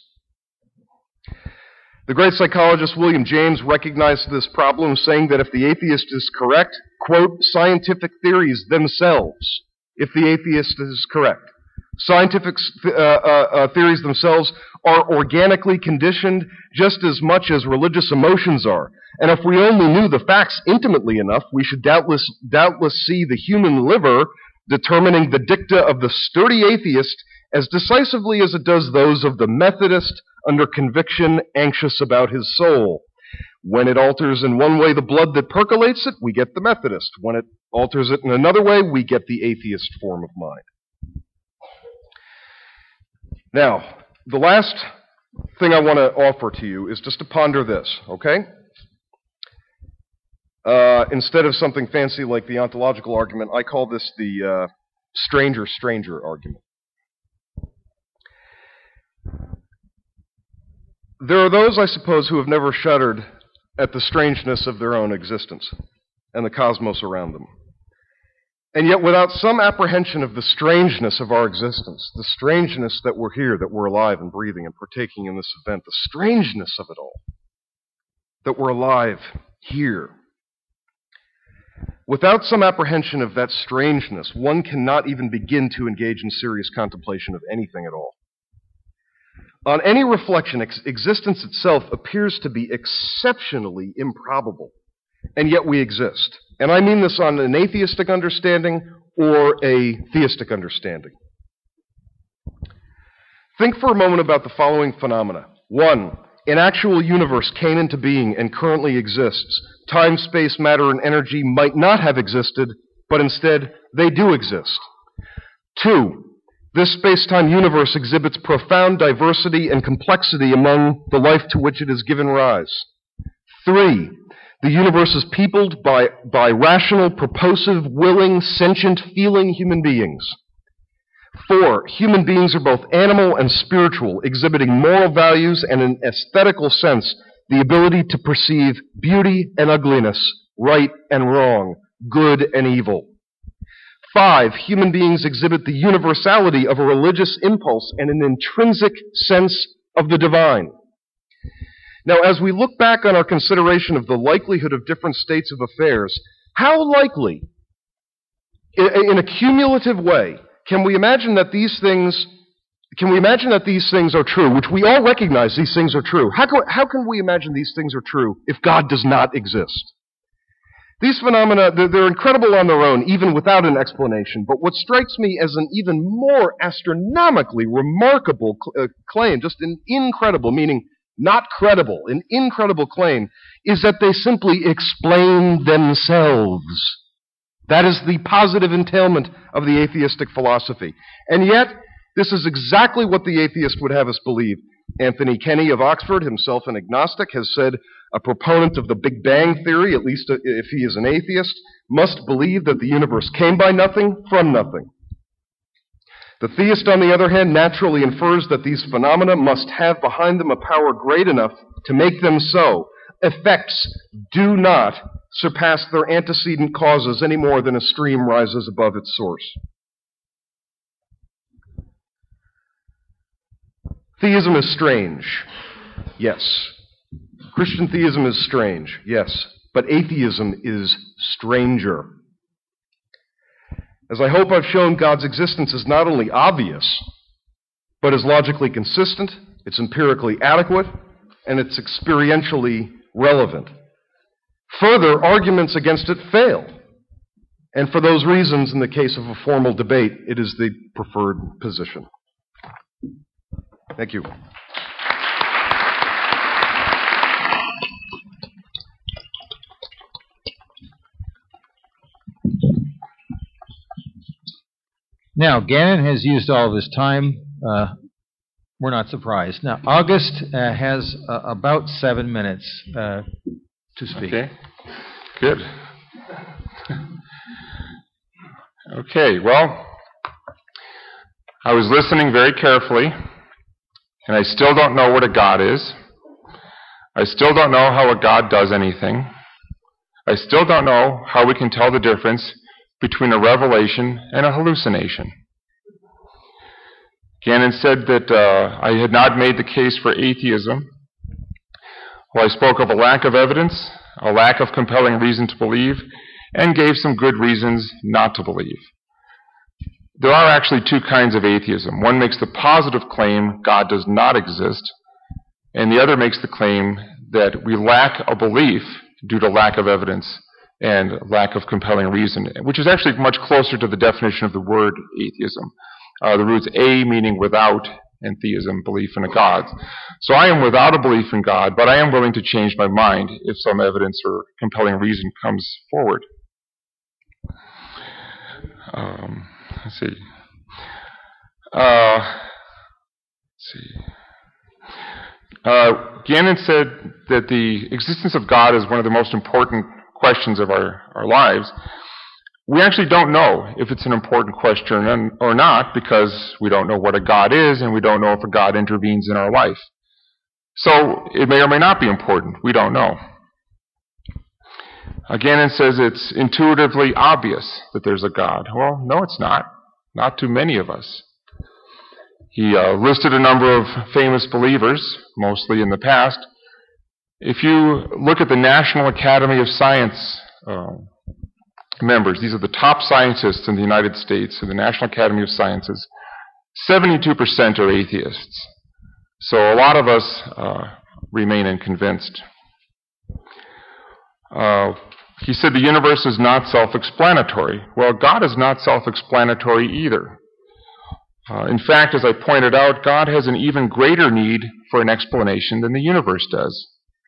The great psychologist William James recognized this problem, saying that if the atheist is correct, quote, scientific theories themselves, if the atheist is correct, scientific theories themselves are organically conditioned just as much as religious emotions are. And if we only knew the facts intimately enough, we should doubtless see the human liver determining the dicta of the sturdy atheist as decisively as it does those of the Methodist under conviction, anxious about his soul. When it alters in one way the blood that percolates it, we get the Methodist. When it alters it in another way, we get the atheist form of mind. Now, the last thing I want to offer to you is just to ponder this, okay? Instead of something fancy like the ontological argument, I call this the stranger argument. There are those, I suppose, who have never shuddered at the strangeness of their own existence and the cosmos around them. And yet, without some apprehension of the strangeness of our existence, the strangeness that we're here, that we're alive and breathing and partaking in this event, the strangeness of it all, that we're alive here. Without some apprehension of that strangeness, one cannot even begin to engage in serious contemplation of anything at all. On any reflection, existence itself appears to be exceptionally improbable, and yet we exist. And I mean this on an atheistic understanding or a theistic understanding. Think for a moment about the following phenomena. 1, an actual universe came into being and currently exists. Time, space, matter, and energy might not have existed, but instead they do exist. 2, this space-time universe exhibits profound diversity and complexity among the life to which it has given rise. 3, the universe is peopled by rational, purposive, willing, sentient, feeling human beings. 4, human beings are both animal and spiritual, exhibiting moral values and in aesthetical sense the ability to perceive beauty and ugliness, right and wrong, good and evil. 5, human beings exhibit the universality of a religious impulse and an intrinsic sense of the divine. Now, as we look back on our consideration of the likelihood of different states of affairs, how likely, in a cumulative way, can we imagine that these things are true, which we all recognize these things are true? How can we imagine these things are true if God does not exist? These phenomena, they're incredible on their own, even without an explanation. But what strikes me as an even more astronomically remarkable claim, just an incredible, meaning not credible, an incredible claim, is that they simply explain themselves. That is the positive entailment of the atheistic philosophy. And yet, this is exactly what the atheist would have us believe. Anthony Kenny of Oxford, himself an agnostic, has said a proponent of the Big Bang theory, at least if he is an atheist, must believe that the universe came by nothing from nothing. The theist, on the other hand, naturally infers that these phenomena must have behind them a power great enough to make them so. Effects do not surpass their antecedent causes any more than a stream rises above its source. Theism is strange. Yes. Christian theism is strange. Yes. But atheism is stranger. As I hope I've shown, God's existence is not only obvious, but is logically consistent, it's empirically adequate, and it's experientially relevant. Further, arguments against it fail. And for those reasons, in the case of a formal debate, it is the preferred position. Thank you. Now, Gannon has used all of his time. We're not surprised. Now, August has about 7 minutes to speak. Okay, good. Okay, well, I was listening very carefully, and I still don't know what a God is. I still don't know how a God does anything. I still don't know how we can tell the difference between a revelation and a hallucination. Gannon said that I had not made the case for atheism. Well, I spoke of a lack of evidence, a lack of compelling reason to believe, and gave some good reasons not to believe. There are actually two kinds of atheism. One makes the positive claim God does not exist, and the other makes the claim that we lack a belief due to lack of evidence and lack of compelling reason, which is actually much closer to the definition of the word atheism. The roots a meaning without, and theism, belief in a God. So I am without a belief in God, but I am willing to change my mind if some evidence or compelling reason comes forward. Let's see. Gannon said that the existence of God is one of the most important questions of our lives. We actually don't know if it's an important question or not, because we don't know what a God is, and we don't know if a God intervenes in our life. So it may or may not be important. We don't know. Gannon says it's intuitively obvious that there's a God. Well, no, it's not. Not to many of us. He listed a number of famous believers, mostly in the past. If you look at the National Academy of Science members, these are the top scientists in the United States in the National Academy of Sciences, 72% are atheists. So a lot of us remain unconvinced. He said the universe is not self-explanatory. Well, God is not self-explanatory either. In fact, as I pointed out, God has an even greater need for an explanation than the universe does.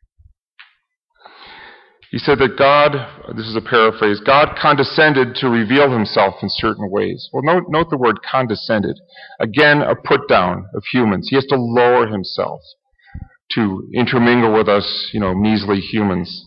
He said that God, this is a paraphrase, God condescended to reveal himself in certain ways. Well, note the word condescended. Again, a put down of humans. He has to lower himself to intermingle with us, measly humans.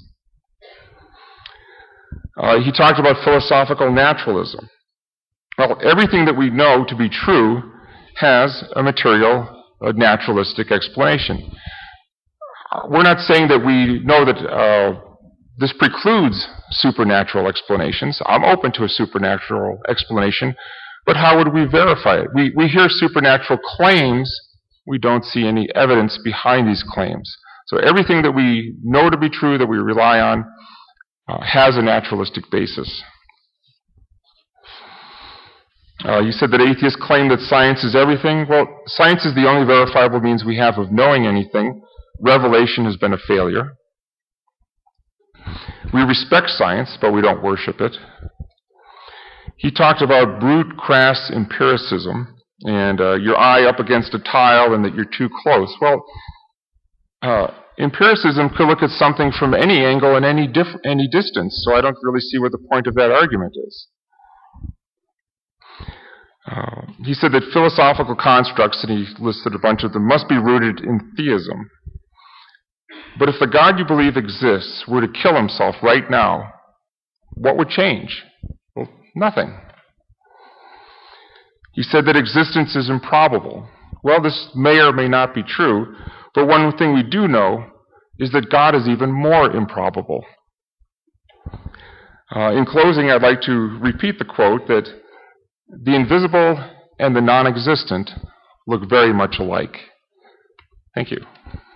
He talked about philosophical naturalism. Well, everything that we know to be true has a naturalistic explanation. We're not saying that we know that this precludes supernatural explanations. I'm open to a supernatural explanation, but how would we verify it? We hear supernatural claims, we don't see any evidence behind these claims. So everything that we know to be true, that we rely on, has a naturalistic basis. You said that atheists claim that science is everything. Well, science is the only verifiable means we have of knowing anything. Revelation has been a failure. We respect science, but we don't worship it. He talked about brute, crass empiricism, and your eye up against a tile and that you're too close. Well, empiricism could look at something from any angle and any distance, so I don't really see what the point of that argument is. He said that philosophical constructs, and he listed a bunch of them, must be rooted in theism. But if the God you believe exists were to kill himself right now, what would change? Well, nothing. He said that existence is improbable. Well, this may or may not be true, but one thing we do know is that God is even more improbable. In closing, I'd like to repeat the quote that the invisible and the non-existent look very much alike. Thank you.